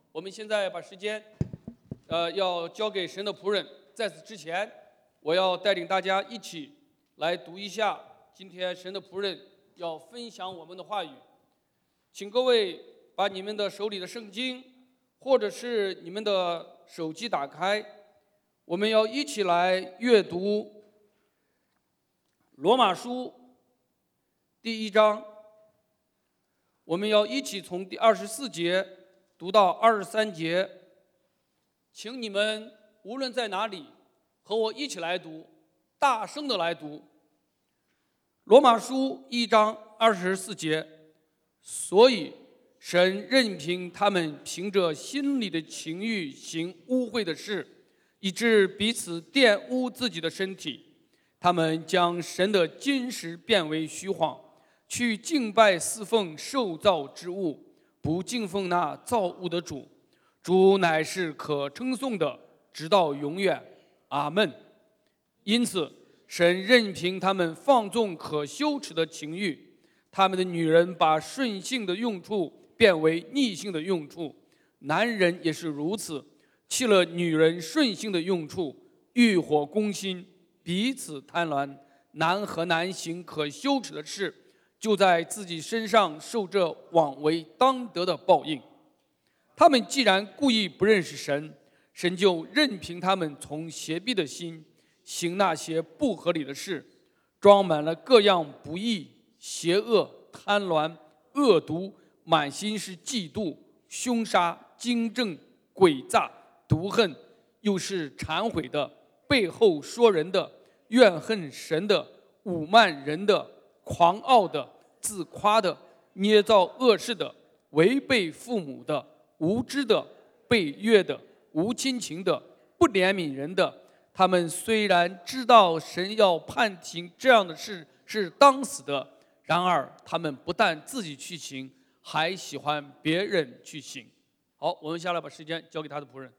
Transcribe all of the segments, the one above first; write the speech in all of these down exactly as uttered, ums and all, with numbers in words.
我们现在把时间，呃，要交给神的仆人。在此之前，我要带领大家一起来读一下今天神的仆人要分享我们的话语。请各位把你们的手里的圣经，或者是你们的手机打开，我们要一起来阅读罗马书第一章。我们要一起从第二十四节读到二十三节，请你们无论在哪里和我一起来读，大声的来读。罗马书一章二十四节，所以神任凭他们凭着心里的情欲行污秽的事，以致彼此玷污自己的身体。他们将神的金石变为虚晃，去敬拜侍奉受造之物，不敬奉那造物的主。主乃是可称颂的，直到永远。阿们。因此神任凭他们放纵可羞耻的情欲，他们的女人把顺性的用处变为逆性的用处，男人也是如此，弃了女人顺性的用处，欲火攻心，彼此贪婪。男和男行可羞耻的事，就在自己身上受这枉为当得的报应。他们既然故意不认识神，神就任凭他们从邪僻的心行那些不合理的事，装满了各样不义、邪恶、贪婪、恶毒，满心是嫉妒、凶杀、惊震、诡诈、毒恨，又是忏悔的，背后说人的，怨恨神的，侮慢人的，狂傲的，自夸的，捏造恶事的，违背父母的，无知的，背约的，无亲情的，不怜悯人的。他们虽然知道神要判刑这样的事是当死的，然而他们不但自己去行，还喜欢别人去行。好，我们下来把时间交给他的仆人。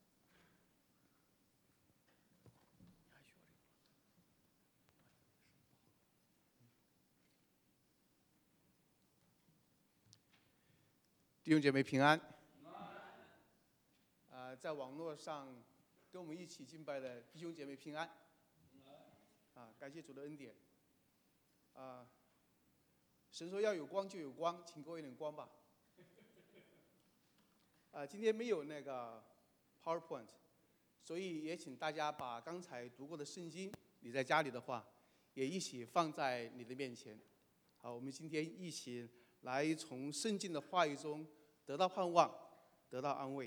弟兄姐妹平安。呃，在网络上跟我们一起敬拜的弟兄姐妹平安。啊，感谢主的恩典。啊，神说要有光就有光，请给我一点光吧。啊，今天没有那个 PowerPoint， 所以也请大家把刚才读过的圣经，你在家里的话，也一起放在你的面前。好，我们今天一起来从圣经的话语中得到盼望，得到安慰。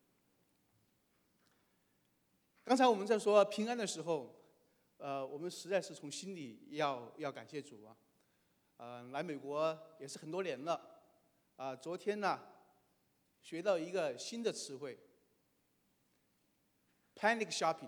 刚才我们在说平安的时候，呃，我们实在是从心里要要感谢主啊。呃，来美国也是很多年了，啊、呃，昨天呢学到一个新的词汇 ，panic shopping。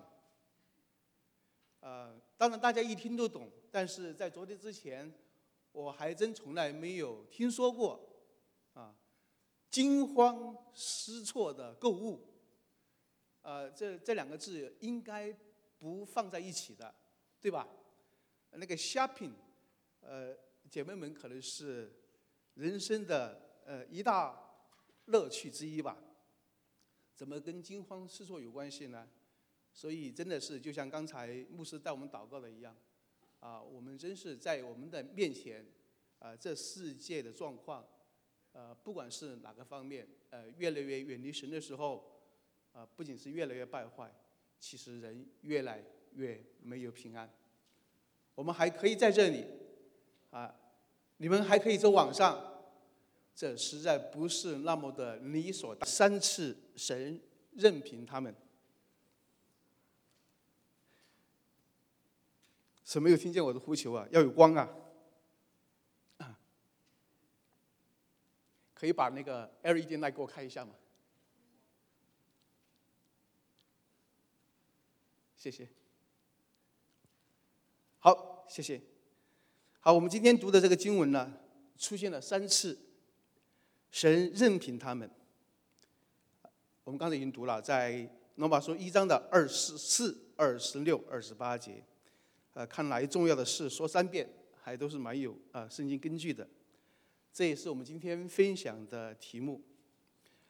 呃，当然大家一听都懂，但是在昨天之前，我还真从来没有听说过啊，惊慌失措的购物。呃，这这两个字应该不放在一起的，对吧？那个 shopping， 呃，姐妹们可能是人生的呃一大乐趣之一吧。怎么跟惊慌失措有关系呢？所以真的是就像刚才牧师带我们祷告的一样，啊，我们真是在我们的面前，啊，这世界的状况，呃，不管是哪个方面，呃，越来越远离神的时候。啊，不仅是越来越败坏，其实人越来越没有平安。我们还可以在这里，啊，你们还可以在网上，这实在不是那么的理所当然。三次神任凭他们，谁没有听见我的呼求啊？要有光啊！可以把那个 L E D light 给我开一下吗？谢谢。好，谢谢。好，我们今天读的这个经文呢，出现了三次，神任凭他们。我们刚才已经读了，在罗马书一章的二十四、二十六、二十八节。呃，看来重要的事说三遍，还都是蛮有啊、呃、圣经根据的。这也是我们今天分享的题目。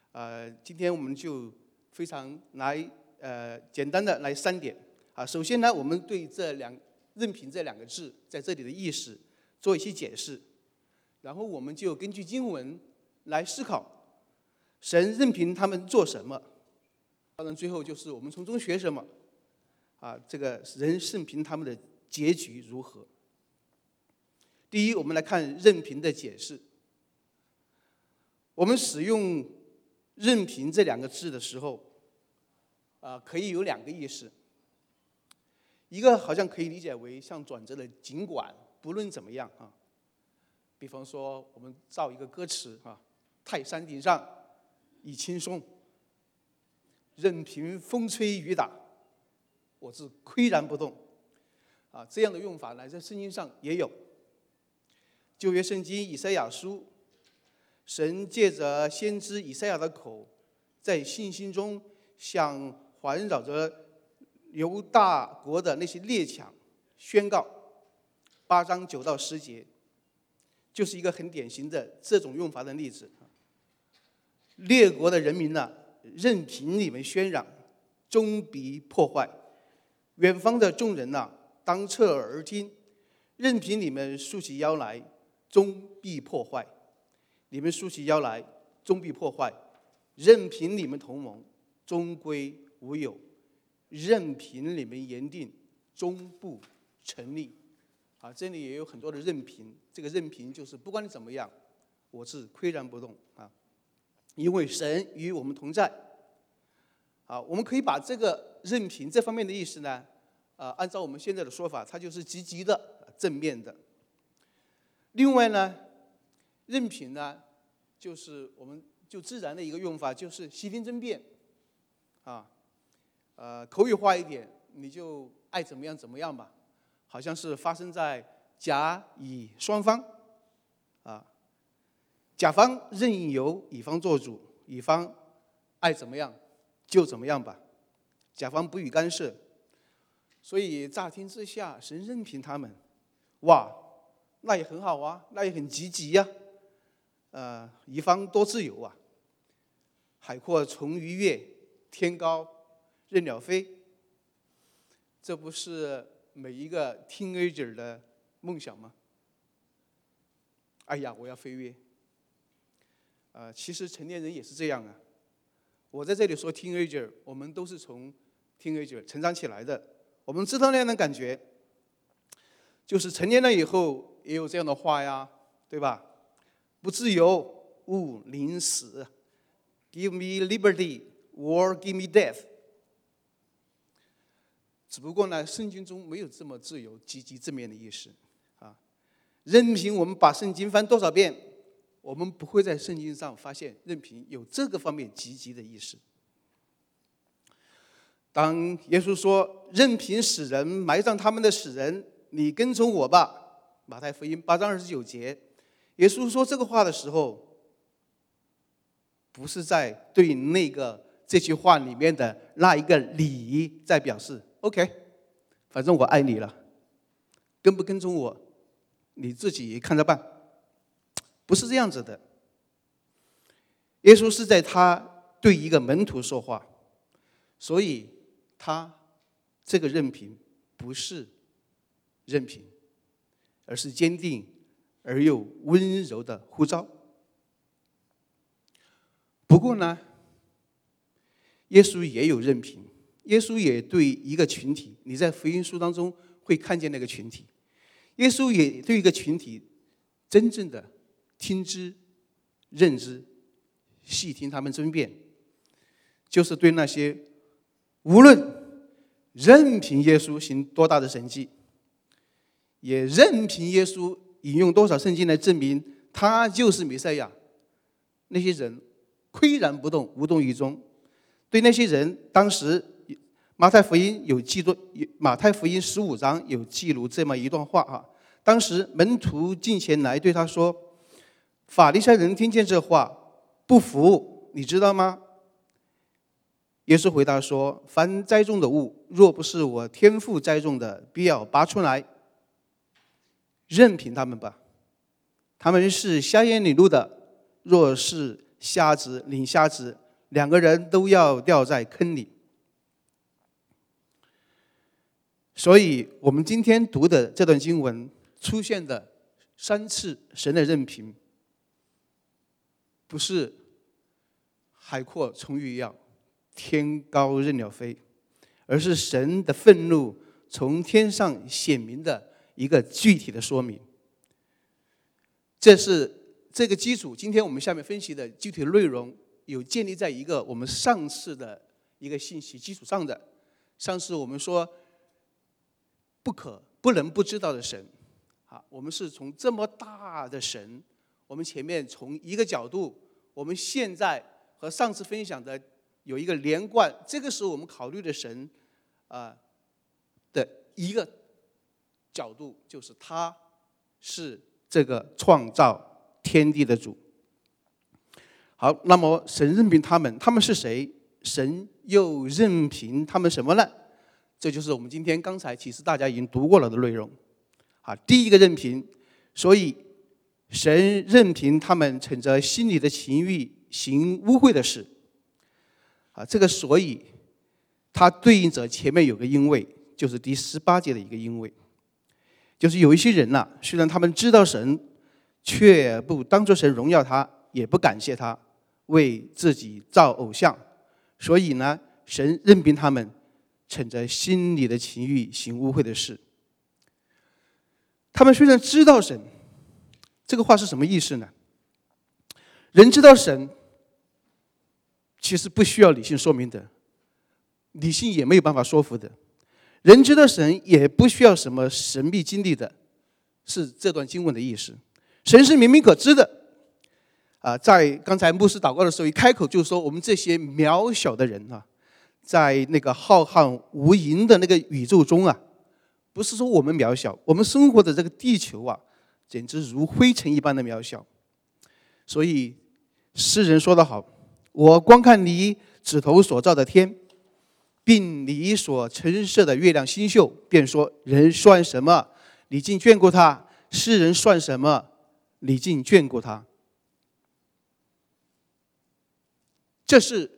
呃，今天我们就非常来呃简单的来三点啊。首先呢，我们对这两任凭这两个字在这里的意思做一些解释，然后我们就根据经文来思考神任凭他们做什么。当然，最后就是我们从中学什么啊？这个人任凭他们的结局如何？第一，我们来看任凭的解释。我们使用任凭这两个字的时候，啊，可以有两个意思。一个好像可以理解为像转折的尽管，不论怎么样啊。比方说，我们造一个歌词啊，泰山顶上已青松，任凭风吹雨打，我自岿然不动。啊，这样的用法呢，在圣经上也有。旧约圣经以赛亚书，神借着先知以赛亚的口，在信心中向环绕着犹大国的那些列强宣告，八章九到十节，就是一个很典型的这种用法的例子。列国的人民呢，任凭你们喧嚷，终必破坏；远方的众人呐，当侧耳而听，任凭你们竖起腰来，终必破坏。你们竖起腰来，终必破坏；任凭你们同盟，终归无有；任凭你们言定，终不成立。啊，这里也有很多的任凭，这个任凭就是不管你怎么样，我是岿然不动啊，因为神与我们同在。啊，我们可以把这个任凭这方面的意思呢，啊，按照我们现在的说法，它就是积极的、正面的。另外呢，任凭呢，就是我们就自然的一个用法，就是悉听争辩，啊，呃，口语化一点，你就爱怎么样怎么样吧，好像是发生在甲乙双方，啊，甲方任由乙方做主，乙方爱怎么样就怎么样吧，甲方不予干涉。所以乍听之下，神任凭他们，哇，那也很好啊，那也很积极呀、啊，呃，乙方多自由啊，海阔从鱼跃，天高任鸟飞，这不是每一个 teenager 的梦想吗？哎呀，我要飞跃。呃，其实成年人也是这样啊。我在这里说 teenager， 我们都是从 teenager 成长起来的，我们知道那样的感觉，就是成年了以后也有这样的话呀，对吧？不自由，勿临死。Give me liberty, or give me death。只不过呢，圣经中没有这么自由、积极、正面的意思啊。任凭我们把圣经翻多少遍，我们不会在圣经上发现任凭有这个方面积极的意思。当耶稣说任凭死人埋葬他们的死人，你跟从我吧，马太福音八章二十九节，耶稣说这个话的时候，不是在对那个这句话里面的那一个理在表示 OK， 反正我爱你了，跟不跟踪我你自己看着办，不是这样子的。耶稣是在他对一个门徒说话，所以他这个任凭不是任凭，而是坚定而又温柔的呼召。不过呢，耶稣也有任凭，耶稣也对一个群体，你在福音书当中会看见那个群体，耶稣也对一个群体真正的听之、认知、细听他们争辩，就是对那些无论任凭耶稣行多大的神迹，也任凭耶稣引用多少圣经来证明他就是弥赛亚，那些人岿然不动，无动于衷。对那些人，当时马太福音有记录，马太福音十五章有记录这么一段话啊。当时门徒进前来对他说：“法利赛人听见这话，不服，你知道吗？”耶稣回答说：“凡栽种的物，若不是我天父栽种的，必要拔出来。任凭他们吧。他们是瞎眼里路的，若是瞎子领瞎子，两个人都要掉在坑里。所以我们今天读的这段经文出现的三次神的任凭，不是海阔从鱼跃，天高任鸟飞，而是神的愤怒从天上显明的一个具体的说明。这是这个基础，今天我们下面分析的具体的内容有建立在一个我们上次的一个信息基础上的。上次我们说不可不能不知道的神，啊，我们是从这么大的神，我们前面从一个角度，我们现在和上次分享的有一个连贯，这个时候我们考虑的神啊、呃、的一个角度，就是他是这个创造天地的主。好，那么神任凭他们，他们是谁？神又任凭他们什么呢？这就是我们今天刚才其实大家已经读过了的内容。啊，第一个任凭，所以神任凭他们逞着心里的情欲行污秽的事。啊，这个所以它对应着前面有个因为，就是第十八节的一个因为，就是有一些人呐、啊，虽然他们知道神，却不当作神荣耀他，也不感谢他，为自己造偶像。所以呢，神任凭他们逞着心里的情欲行污秽的事。他们虽然知道神，这个话是什么意思呢？人知道神，其实不需要理性说明的，理性也没有办法说服的。人知道神也不需要什么神秘经历的，是这段经文的意思。神是明明可知的。啊，在刚才牧师祷告的时候，一开口就说我们这些渺小的人啊，在那个浩瀚无垠的那个宇宙中啊，不是说我们渺小，我们生活的这个地球啊，简直如灰尘一般的渺小。所以诗人说得好，我观看你指头所造的天，并你所陈设的月亮星宿，便说人算什么，你竟眷顾他；世人算什么，你竟眷顾他。这是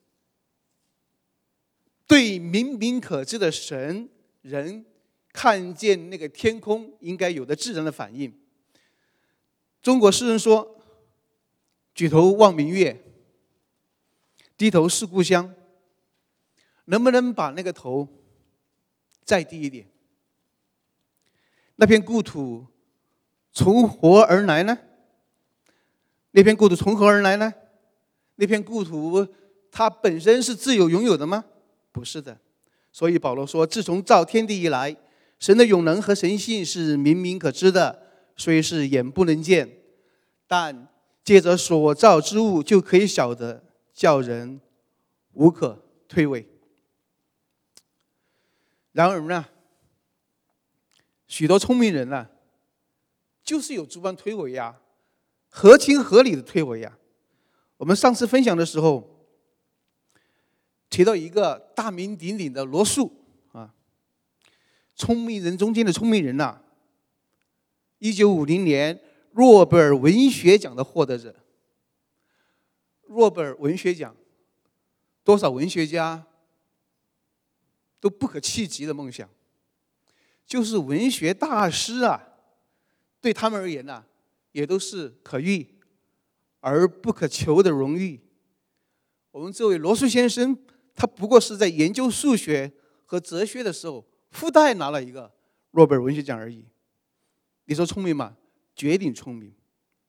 对明明可知的神，人看见那个天空应该有的自然的反应。中国诗人说，举头望明月，低头思故乡。能不能把那个头再低一点？那片故土从何而来呢？那片故土从何而来呢？那片故土它本身是自由拥有的吗？不是的。所以保罗说，自从造天地以来，神的永能和神性是明明可知的，虽是眼不能见，但借着所造之物就可以晓得，叫人无可推诿。然而呢，许多聪明人呢、啊，就是有主观推诿呀，合情合理的推诿呀。我们上次分享的时候提到一个大名鼎鼎的罗素啊，聪明人中间的聪明人呐、啊，一九五零年诺贝尔文学奖的获得者。诺贝尔文学奖，多少文学家都不可企及的梦想，就是文学大师啊，对他们而言呢、啊，也都是可遇而不可求的荣誉。我们这位罗素先生，他不过是在研究数学和哲学的时候，附带拿了一个诺贝尔文学奖而已。你说聪明吗？绝顶聪明。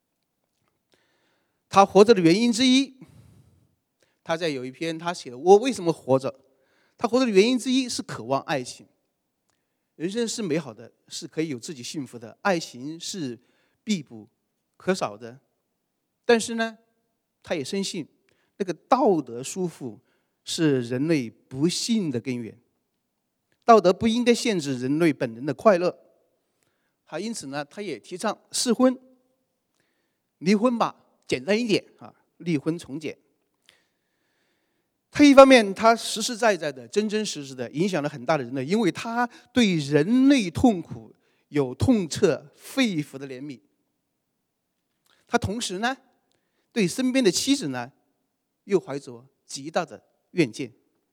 他活着的原因之一，他在有一篇他写的《我为什么活着》。他活着的原因之一是渴望爱情。人生是美好的，是可以有自己幸福的，爱情是必不可少的。但是呢，他也深信那个道德束缚是人类不幸的根源，道德不应该限制人类本人的快乐。他因此呢，他也提倡试婚，离婚吧，简单一点啊，离婚从简。他一方面，他实实在在的、真真实实的影响了很大的人类，因为他对人类痛苦有痛彻肺腑的怜悯。他同时呢， 对身边的妻子呢，又怀着极大的怨见。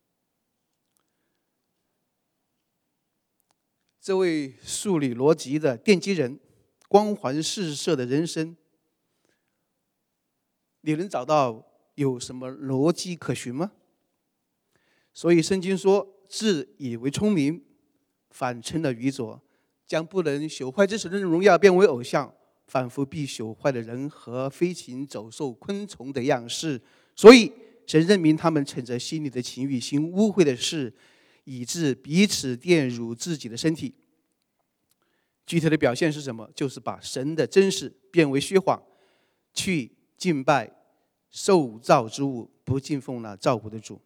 这位数理逻辑的奠基人，光环四射的人生，你能找到有什么逻辑可循吗？所以圣经说，自以为聪明，反成了愚拙，将不能朽坏之神的荣耀变为偶像，仿佛必朽坏的人和飞禽走兽昆虫的样式。所以神认明他们趁着心里的情欲行污秽的事，以致彼此玷辱自己的身体。具体的表现是什么？就是把神的真实变为虚谎，去敬拜受造之物，不敬奉那造物的主。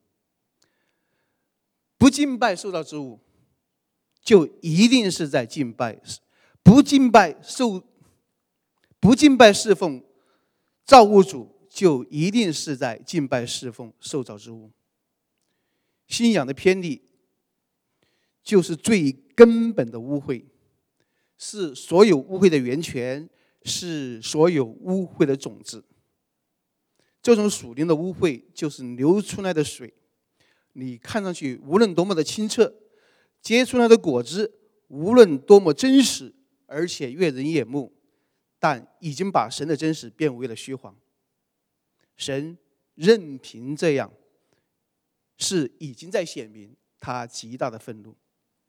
不敬拜受造之物，就一定是在敬拜；不敬拜受，不敬拜侍奉造物主，就一定是在敬拜侍奉受造之物。信仰的偏离，就是最根本的污秽，是所有污秽的源泉，是所有污秽的种子。这种属灵的污秽，就是流出来的水。你看上去无论多么的清澈，结出来的果子无论多么真实，而且悦人眼目，但已经把神的真实变为了虚谎。神任凭这样，是已经在显明他极大的愤怒。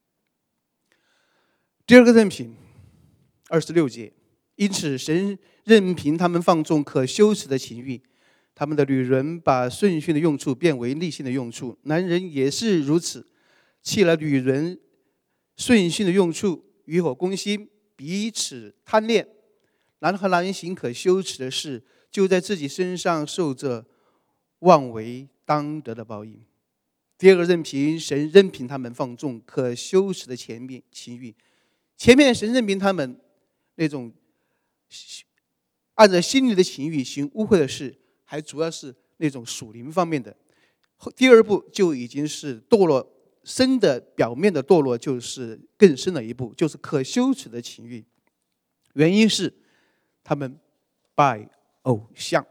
第二个任凭，二十六节，因此神任凭他们放纵可羞耻的情欲，他们的女人把顺性的用处变为逆性的用处，男人也是如此，弃了女人顺性的用处，与火攻心，彼此贪恋。男和男人行可羞耻的事，就在自己身上受着妄为当得的报应。第二个任凭，神任凭他们放纵可羞耻的前面情欲。前面神任凭他们那种按照心里的情欲行污秽的事，还主要是那种属灵方面的。第二步就已经是堕落深的，表面的堕落就是更深的一步，就是可羞耻的情欲。原因是他们拜偶像。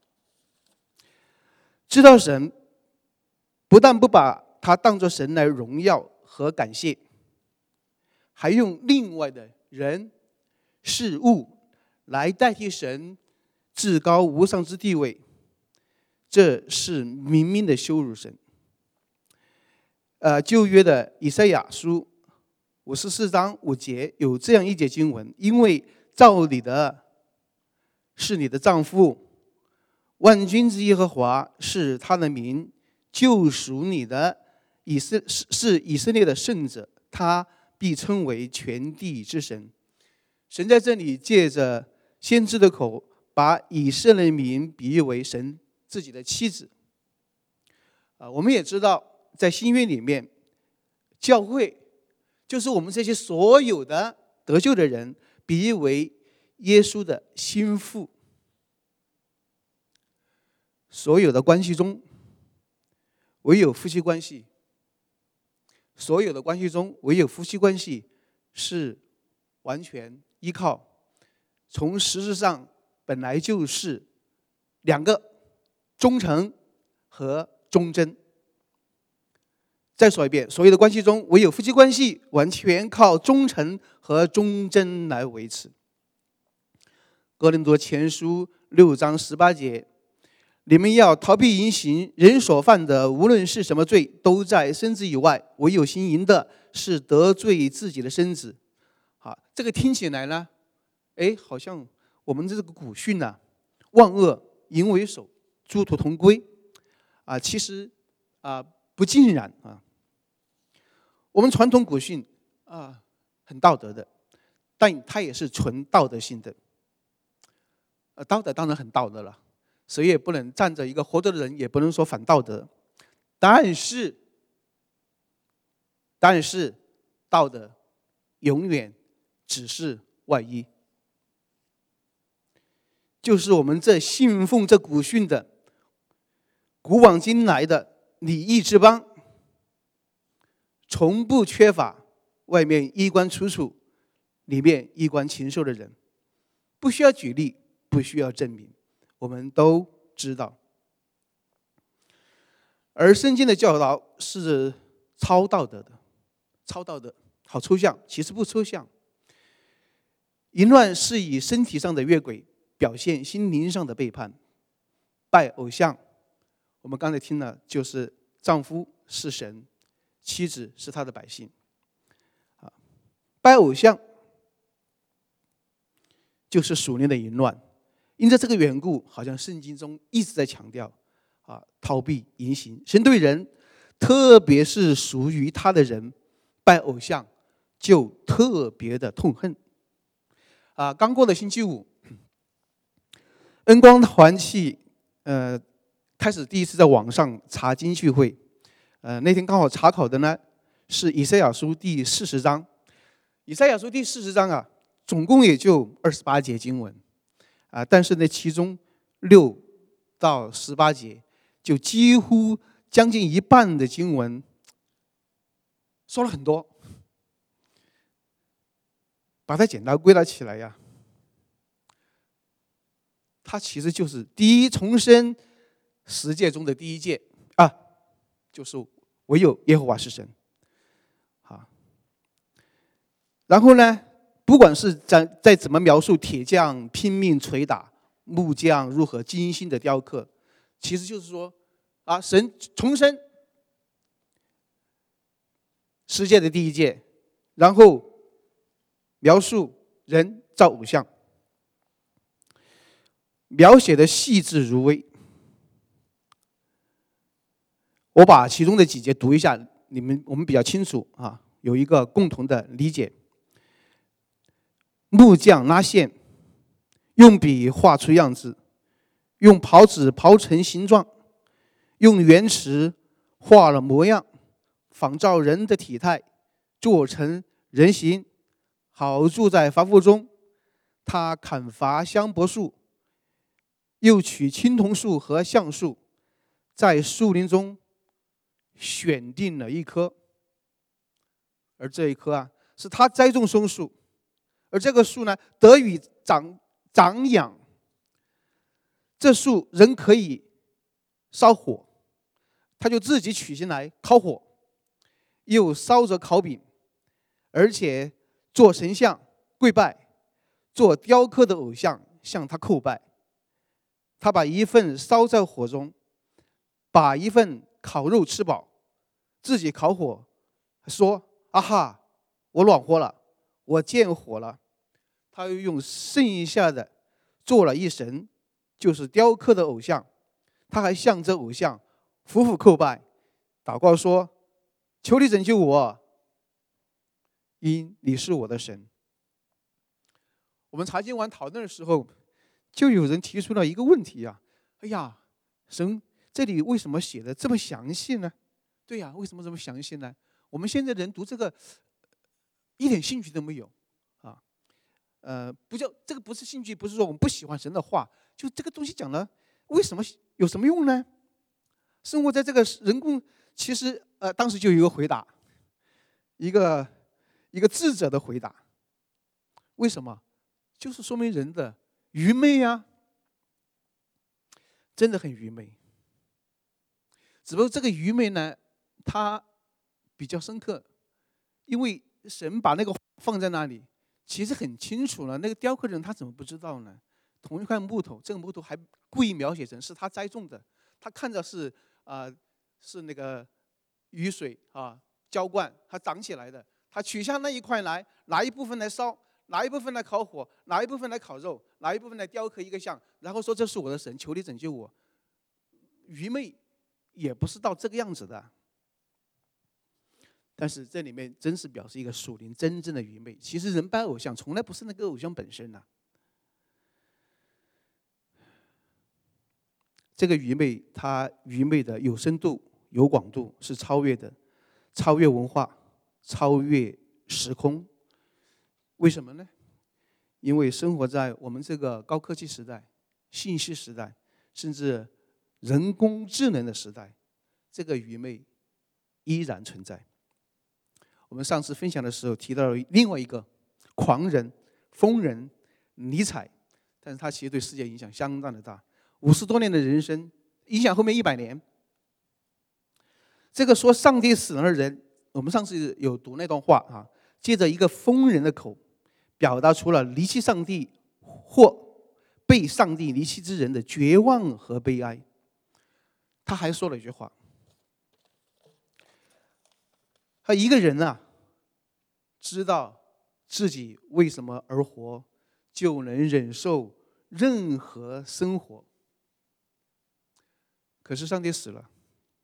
知道神，不但不把他当作神来荣耀和感谢，还用另外的人事物来代替神至高无上之地位，这是明明的羞辱神。呃，旧约的以赛亚书五十四章五节有这样一节经文：因为造你的是你的丈夫，万军之耶和华是他的名，救赎你的以色是以色列的圣者，他必称为全地之神。神在这里借着先知的口，把以色列民比喻为神自己的妻子。啊，我们也知道，在新约里面，教会就是我们这些所有的得救的人，比喻为耶稣的心腹。所有的关系中，唯有夫妻关系，所有的关系中，唯有夫妻关系是完全依靠从实质上本来就是两个忠诚和忠贞。再说一遍，所有的关系中，唯有夫妻关系完全靠忠诚和忠贞来维持。哥林多前书六章十八节，你们要逃避淫行，人所犯的无论是什么罪，都在身子以外，唯有行淫的是得罪自己的身子。好，这个听起来呢，哎，好像我们这个古训呢、啊，万恶淫为首，殊途同归啊，其实啊不尽然啊。我们传统古训啊很道德的，但它也是纯道德性的。呃，道德当然很道德了，谁也不能站着一个活着的人，也不能说反道德。但是，但是道德永远只是外衣。就是我们这信奉这古训的，古往今来的礼义之邦，从不缺乏外面衣冠楚楚，里面衣冠禽兽的人。不需要举例，不需要证明，我们都知道。而圣经的教导是超道德的，超道德好抽象，其实不抽象。淫乱是以身体上的越轨表现心灵上的背叛。拜偶像，我们刚才听了，就是丈夫是神，妻子是他的百姓。拜偶像就是属灵的淫乱。因着这个缘故，好像圣经中一直在强调啊，逃避淫行。神对人，特别是属于他的人，拜偶像就特别的痛恨。啊，刚过的星期五，恩光团契呃开始第一次在网上查经聚会。呃，那天刚好查考的呢是以赛亚书第四十章。以赛亚书第四十章啊，总共也就二十八节经文。啊，但是呢，其中六到十八节就几乎将近一半的经文说了很多，把它简单归纳起来呀，它其实就是第一，重申十诫中的第一诫啊，就是唯有耶和华是神。好，然后呢？不管是在在怎么描述铁匠拼命捶打，木匠如何精心的雕刻，其实就是说，啊，神重申十诫的第一诫，然后描述人造偶像，描写的细致入微。我把其中的几节读一下，你们我们比较清楚啊，有一个共同的理解。木匠拉线，用笔画出样子，用刨子刨成形状，用圆尺画了模样，仿照人的体态，做成人形，好住在房屋中。他砍伐香柏树，又取青铜树和橡树，在树林中选定了一棵，而这一棵啊，是他栽种松树。而这个树呢，得以长长养。这树人可以烧火，他就自己取下来烤火，又烧着烤饼，而且做神像跪拜，做雕刻的偶像向他叩拜。他把一份烧在火中，把一份烤肉吃饱，自己烤火，说：“啊哈，我暖和了，我见火了。”他又用剩下的做了一神，就是雕刻的偶像。他还向着偶像俯伏叩拜，祷告说：“求你拯救我，因你是我的神。”我们查经完讨论的时候，就有人提出了一个问题啊，哎呀，神这里为什么写的这么详细呢？对呀，为什么这么详细呢？我们现在人读这个一点兴趣都没有啊。呃，不叫这个不是兴趣，不是说我们不喜欢神的话，就这个东西讲了，为什么有什么用呢？生活在这个人工，其实呃，当时就有一个回答，一个一个智者的回答，为什么？就是说明人的愚昧呀，真的很愚昧。只不过这个愚昧呢，它比较深刻，因为神把那个放在那里。其实很清楚了，那个雕刻人他怎么不知道呢？同一块木头，这个木头还故意描写成是他栽种的，他看着是啊、呃、是那个雨水啊浇灌，它长起来的。他取下那一块来，拿一部分来烧，拿一部分来烤火，拿一部分来烤肉，拿一部分来雕刻一个像，然后说这是我的神，求你拯救我。愚昧也不是到这个样子的。但是这里面真是表示一个属灵真正的愚昧。其实人拜偶像从来不是那个偶像本身呐、啊，这个愚昧它愚昧的有深度有广度，是超越的，超越文化，超越时空。为什么呢？因为生活在我们这个高科技时代、信息时代，甚至人工智能的时代，这个愚昧依然存在。我们上次分享的时候提到了另外一个狂人、疯人尼采，但是他其实对世界影响相当的大。 五十多年的人生，影响后面一百年。这个说上帝死了的人，我们上次有读那段话啊，借着一个疯人的口，表达出了离弃上帝或被上帝离弃之人的绝望和悲哀。他还说了一句话，他一个人啊，知道自己为什么而活，就能忍受任何生活。可是上帝死了，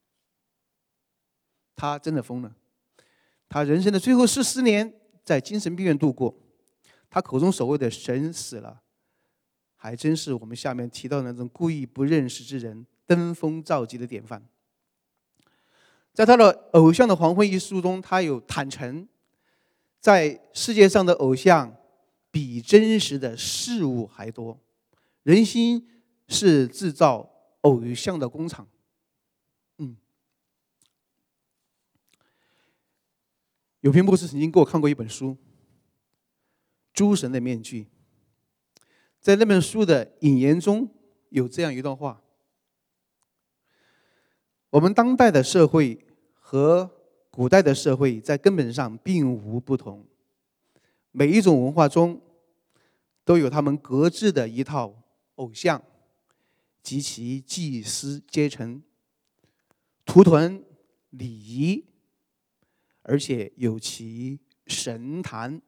他真的疯了。他人生的最后四十年在精神病院度过。他口中所谓的神死了，还真是我们下面提到的那种故意不认识之人登峰造极的典范。在他的《偶像的黄昏》一书中，他有坦诚，在世界上的偶像比真实的事物还多，人心是制造偶像的工厂。嗯，有篇牧师曾经给我看过一本书《诸神的面具》，在那本书的引言中有这样一段话：我们当代的社会和古代的社会在根本上并无不同，每一种文化中都有他们各自的一套偶像及其祭司阶层、图腾、礼仪，而且有其神坛。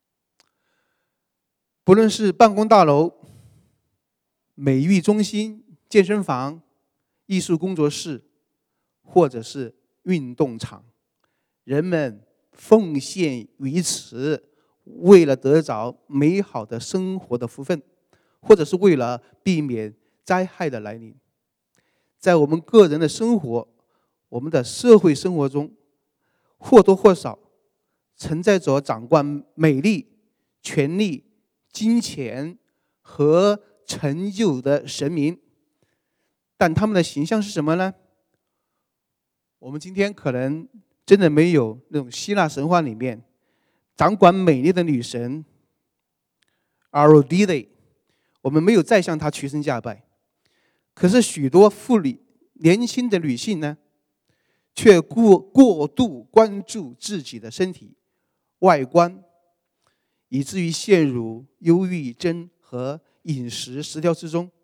不论是办公大楼、美育中心、健身房、艺术工作室，或者是运动场，人们奉献于此，为了得着美好的生活的福分，或者是为了避免灾害的来临。在我们个人的生活、我们的社会生活中，或多或少存在着掌管美丽、权力、金钱和成就的神明，但他们的形象是什么呢？我们今天可能真的没有那种希腊神话里面掌管美丽的女神 Aphrodite， 我们没有再向她屈身下拜。可是许多妇女、年轻的女性呢，却过过度关注自己的身体外观，以至于陷入忧郁症和饮食失调之中。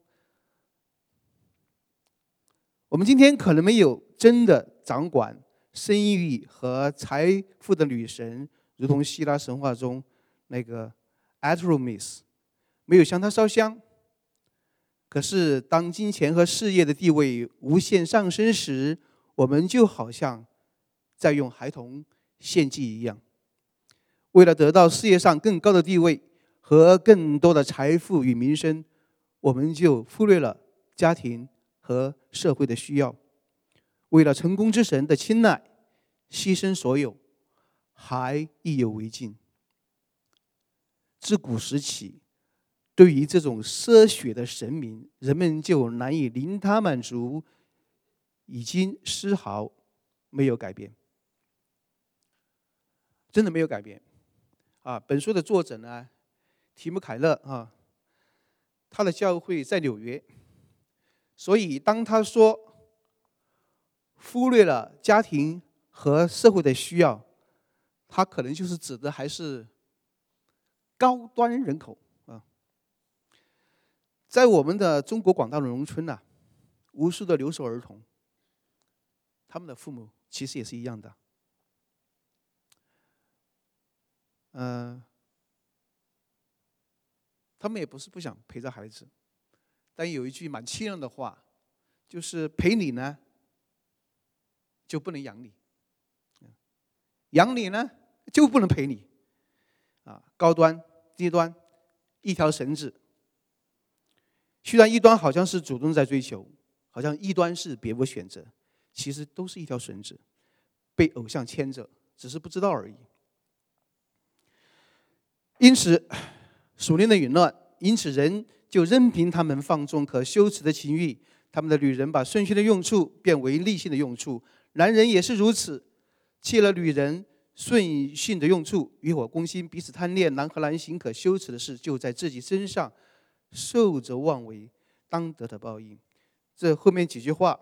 我们今天可能没有真的掌管生育和财富的女神，如同希腊神话中那个 Artemis， 没有向她烧香。可是当金钱和事业的地位无限上升时，我们就好像在用孩童献祭一样，为了得到事业上更高的地位和更多的财富与名声，我们就忽略了家庭和社会的需要，为了成功之神的青睐，牺牲所有，还意犹未尽。自古时起，对于这种奢侈的神明，人们就难以令他满足，已经丝毫没有改变，真的没有改变。啊，本书的作者呢，提姆凯勒啊，他的教会在纽约，所以当他说忽略了家庭和社会的需要，他可能就是指的还是高端人口啊。在我们的中国广大的农村啊，无数的留守儿童，他们的父母其实也是一样的。嗯、呃，他们也不是不想陪着孩子，但有一句蛮凄凉的话，就是陪你呢，就不能养你；养你呢，就不能陪你。啊，高端、低端，一条绳子。虽然一端好像是主动在追求，好像一端是别无选择，其实都是一条绳子，被偶像牵着，只是不知道而已。因此，属灵的淫乱，因此人就任凭他们放纵可羞耻的情欲。他们的女人把顺性的用处变为利性的用处，男人也是如此，弃了女人顺性的用处，与火攻心，彼此贪恋，男和男行可羞耻的事，就在自己身上受着妄为。 当得的报应。这后面几句话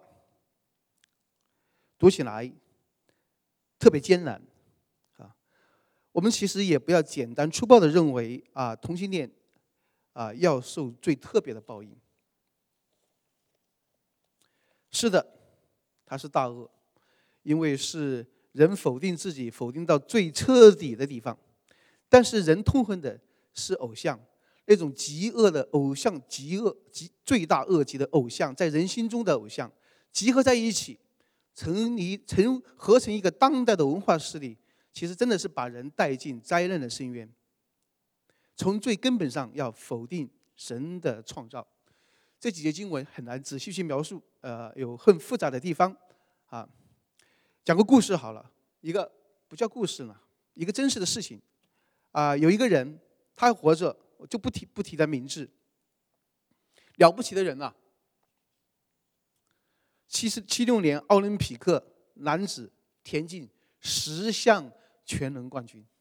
读起来特别艰难啊。我们其实也不要简单粗暴的认为啊，同性恋啊要受最特别的报应。是的，它是大恶，因为是人否定自己，否定到最彻底的地方。但是人痛恨的是偶像，那种极恶的偶像，极恶极罪大恶极的偶像，在人心中的偶像集合在一起，成一成合成一个当代的文化势力，其实真的是把人带进灾难的深渊。从最根本上要否定神的创造。这几节经文很难仔细去描述，呃，有很复杂的地方啊。讲个故事好了，一个不叫故事呢，一个真实的事情啊。有一个人，他还活着，我就不提不提他名字。了不起的人啊！七十七六年奥林匹克男子田径十项全能冠军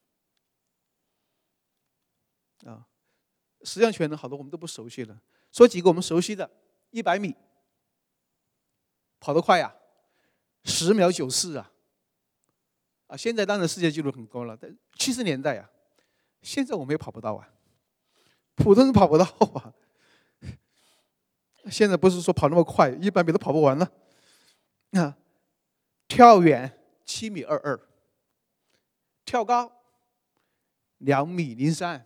啊，十项全能好多我们都不熟悉了。说几个我们熟悉的：一百米跑得快呀、啊，十秒九四啊！啊，现在当然世界纪录很高了，但七十年代啊，现在我们也跑不到啊，普通人跑不到啊。现在不是说跑那么快，一百米都跑不完了。啊，跳远七米二二，跳高两米零三，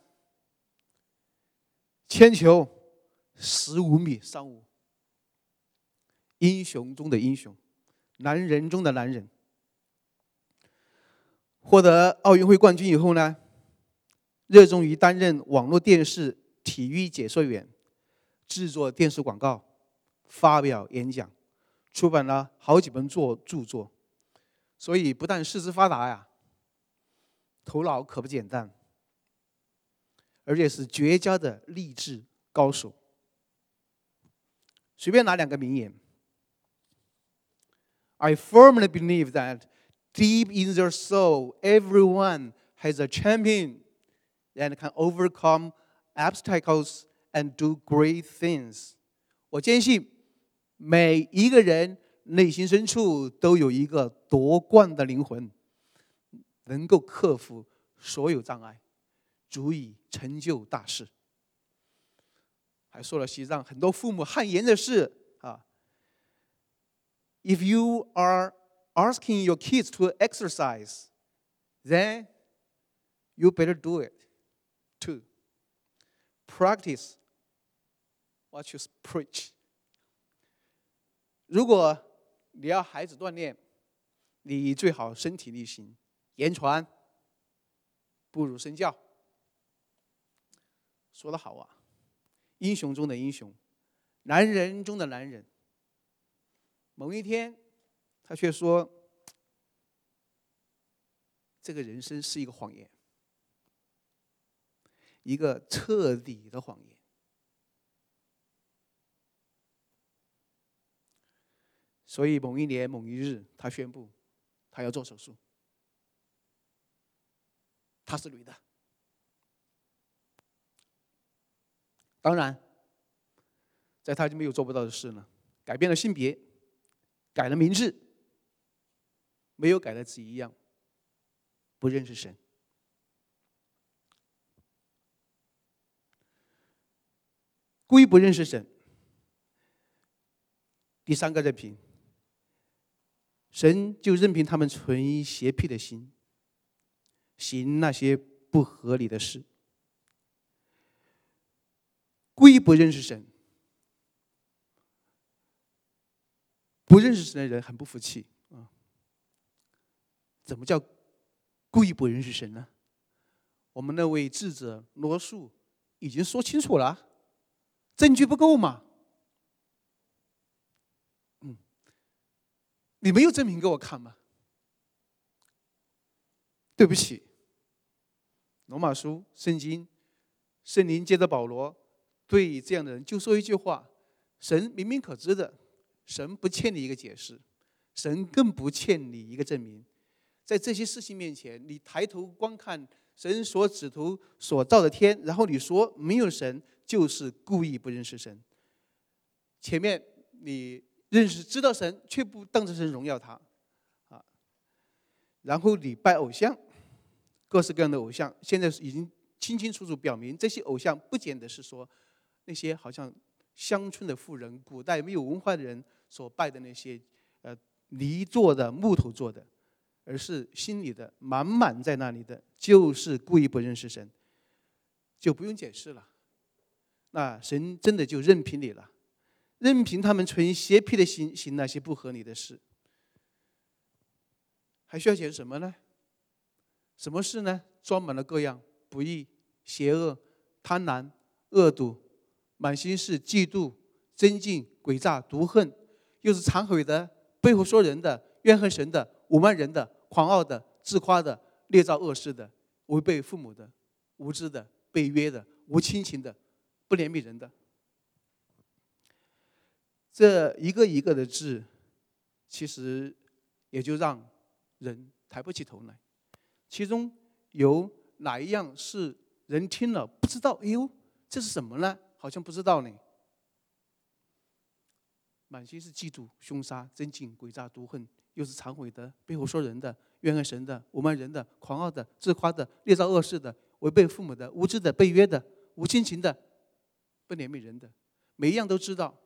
铅球十五米三五，英雄中的英雄，男人中的男人。获得奥运会冠军以后呢，热衷于担任网络电视体育解说员，制作电视广告，发表演讲，出版了好几本作著作。所以不但四肢发达呀，头脑可不简单，而且是绝佳的励志高手。随便拿两个名言 ：I firmly believe that deep in their soul, everyone has a champion that can overcome obstacles and do great things. 我坚信，每一个人内心深处都有一个夺冠的灵魂，能够克服所有障碍，足以成就大事。还说了西藏很多父母汗颜的事啊。If you are asking your kids to exercise, then you better do it too. Practice what you preach. 如果你要孩子锻炼，你最好身体力行，言传不如身教。说得好啊，英雄中的英雄，男人中的男人。某一天，他却说，这个人生是一个谎言，一个彻底的谎言。所以某一年某一日，他宣布他要做手术。她是女的，当然，在他就没有做不到的事呢，改变了性别，改了名字，没有改的自己一样，不认识神。故意不认识神。第三个任凭，神就任凭他们存于邪僻的心，行那些不合理的事。故意不认识神，不认识神的人很不服气啊！怎么叫故意不认识神呢？我们那位智者罗素已经说清楚了，证据不够嘛？嗯，你没有证明给我看吗？对不起，罗马书、圣经、圣灵借着保罗对这样的人就说一句话：神明明可知的，神不欠你一个解释，神更不欠你一个证明。在这些事情面前，你抬头观看神所指图所造的天，然后你说没有神，就是故意不认识神。 前面你认识知道神，却不当着神荣耀他，啊，然后你拜偶像，各式各样的偶像，现在已经清清楚楚表明，这些偶像不见得是说那些好像乡村的妇人、古代没有文化的人所拜的那些呃泥做的、木头做的，而是心里的满满在那里的，就是故意不认识神，就不用解释了。那神真的就任凭你了，任凭他们存邪僻的心行那些不合理的事，还需要解释什么呢？什么事呢？装满了各样不义、邪恶、贪婪、恶毒，满心是嫉妒、争竞、诡诈、毒恨，又是残毁的、背后说人的、怨恨神的、侮慢人的、狂傲的、自夸的、捏造恶事的、违背父母的、无知的、被约的、无亲情的、不怜悯人的。这一个一个的字，其实也就让人抬不起头来。其中有哪一样是人听了不知道？哎呦，这是什么呢？好像不知道呢。满心是嫉妒、凶杀、争竞、诡诈、毒恨，又是残毁的、背后说人的、怨恨神的、侮慢人的、狂傲的、自夸的、捏造恶事的、违背父母的、无知的、被约的、无亲情的、不怜悯人的，每一样都知道。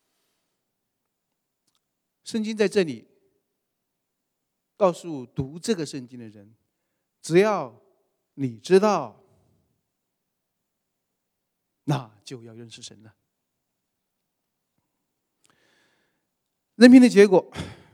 圣经在这里告诉读这个圣经的人，只要你知道，那就要认识神了。任凭的结果，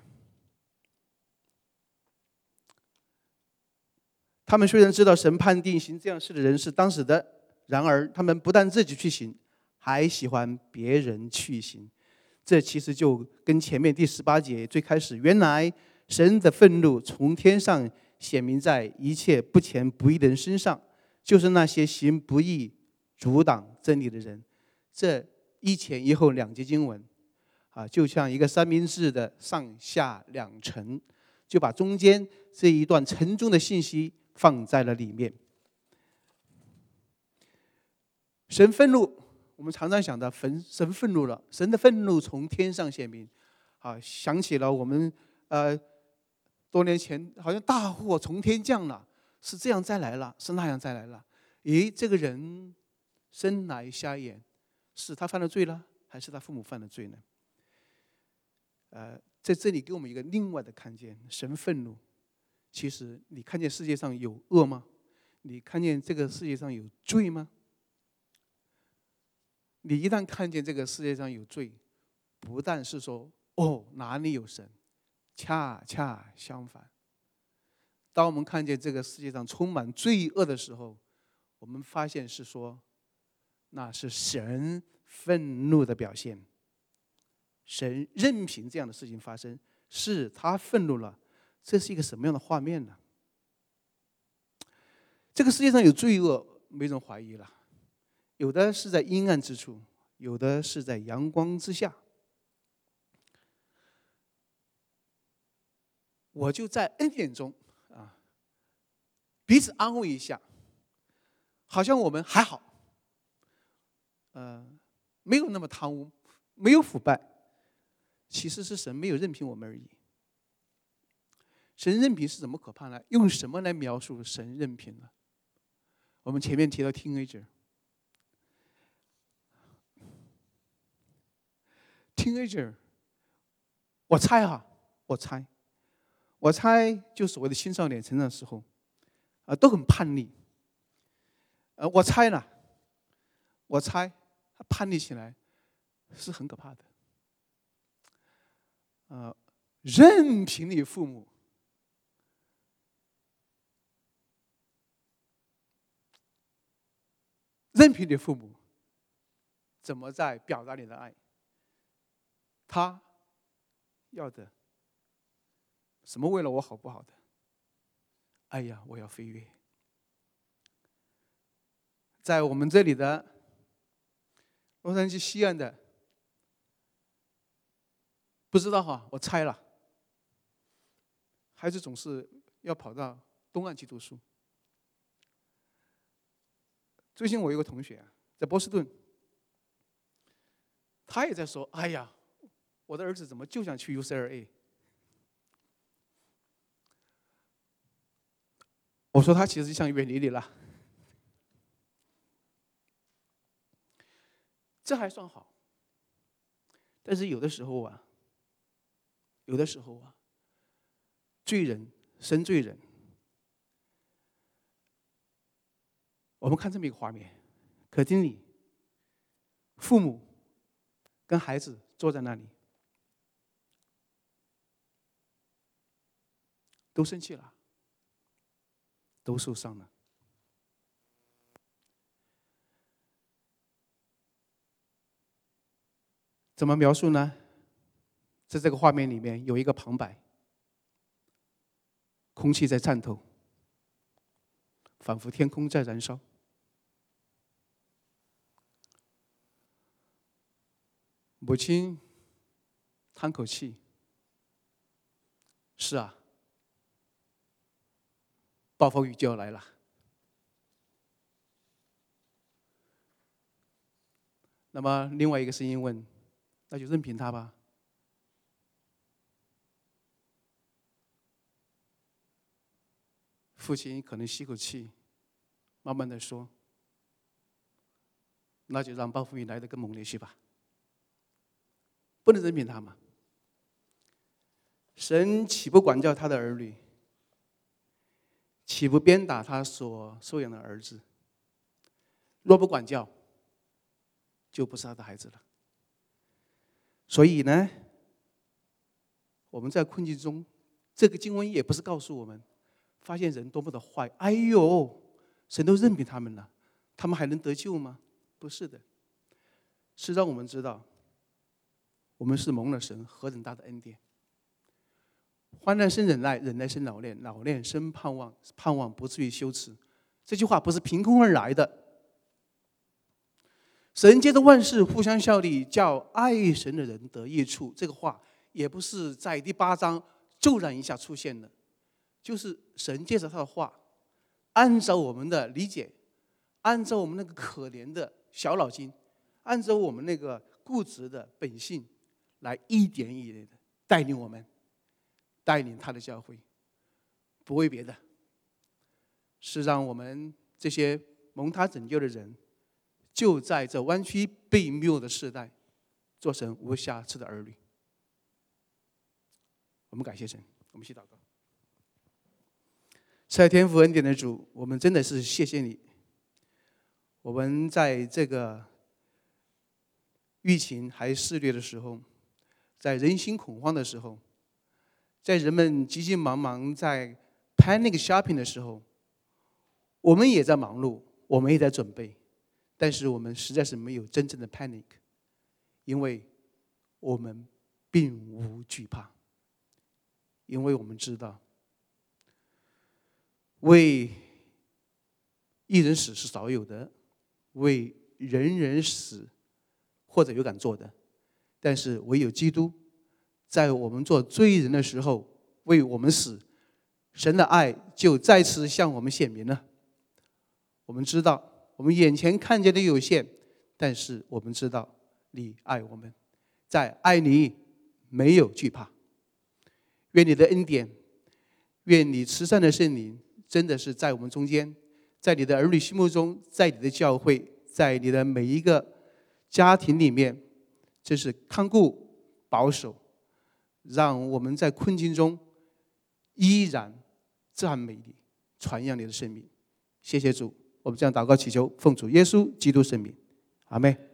他们虽然知道神判定行这样事的人是当时的，然而他们不但自己去行，还喜欢别人去行。这其实就跟前面第十八节最开始，原来神的愤怒从天上显明在一切不虔不义的人身上，就是那些行不义、阻挡真理的人。这一前一后两节经文啊，就像一个三明治的上下两层，就把中间这一段沉重的信息放在了里面。神愤怒，我们常常想到神神愤怒了，神的愤怒从天上显明，啊，想起了我们呃多年前好像大祸从天降了，是这样再来了，是那样再来了。咦，这个人生来瞎眼，是他犯了罪了，还是他父母犯了罪呢？呃，在这里给我们一个另外的看见，神愤怒。其实你看见世界上有恶吗？你看见这个世界上有罪吗？你一旦看见这个世界上有罪，不但是说哦哪里有神，恰恰相反。当我们看见这个世界上充满罪恶的时候，我们发现是说，那是神愤怒的表现。神任凭这样的事情发生，是他愤怒了。这是一个什么样的画面呢？这个世界上有罪恶，没人怀疑了。有的是在阴暗之处，有的是在阳光之下。我就在恩典中啊，彼此安慰一下，好像我们还好，呃，没有那么贪污，没有腐败。其实是神没有任凭我们而已。神任凭是怎么可怕呢？用什么来描述神任凭呢？我们前面提到 teenager， teenager， 我猜哈，我猜，我猜就所谓的青少年成长的时候，啊，都很叛逆。呃，我猜呢，我猜叛逆起来是很可怕的。呃，任凭你父母任凭你父母怎么在表达你的爱，他要的什么为了我好不好的？哎呀，我要飞跃。在我们这里的洛杉矶西岸的，不知道哈，我猜了，孩子总是要跑到东岸去读书。最近我有个同学啊，在波士顿， 他也在说：“哎呀，我的儿子怎么就想去 U C L A？” 我说他其实想远离你了，这还算好。但是有的时候啊，有的时候啊，罪人生罪人。我们看这么一个画面，客厅里，父母跟孩子坐在那里，都生气了，都受伤了。怎么描述呢？在这个画面里面有一个旁白，空气在颤抖，仿佛天空在燃烧。母亲叹口气：“是啊，暴风雨就要来了。”那么另外一个声音问：“那就任凭他吧。”父亲可能吸口气，慢慢的说：“那就让暴风雨来得更猛烈些吧。不能任凭他嘛。神岂不管教他的儿女？岂不鞭打他所收养的儿子？若不管教，就不是他的孩子了。所以呢，我们在困境中，这个经文也不是告诉我们，发现人多么的坏，哎呦，神都任凭他们了，他们还能得救吗？不是的，是让我们知道，我们是蒙了神何等大的恩典。患难生忍耐，忍耐生老练，老练生盼望，盼望不至于羞耻。这句话不是凭空而来的。神借着万事互相效力，叫爱神的人得益处。这个话也不是在第八章骤然一下出现的，就是神借着他的话，按照我们的理解，按照我们那个可怜的小脑筋，按照我们那个固执的本性，来一点一点的带领我们，带领他的教会。不为别的，是让我们这些蒙他拯救的人，就在这弯曲悖谬的时代，做神无瑕疵的儿女。我们感谢神，我们一起祷告。慈爱天父恩典的主，我们真的是谢谢你。我们在这个疫情还肆虐的时候，在人心恐慌的时候，在人们急急忙忙在 panic shopping 的时候，我们也在忙碌，我们也在准备，但是我们实在是没有真正的 panic， 因为我们并无惧怕，因为我们知道为一人死是少有的，为人人死或者有敢做的，但是唯有基督在我们做罪人的时候为我们死，神的爱就再次向我们显明了。我们知道我们眼前看见的有限，但是我们知道你爱我们，在爱你没有惧怕。愿你的恩典，愿你慈善的圣灵真的是在我们中间，在你的儿女心目中，在你的教会，在你的每一个家庭里面，这是看顾保守，让我们在困境中依然赞美你，传扬你的圣名。谢谢主，我们这样祷告祈求，奉主耶稣基督圣名，阿们。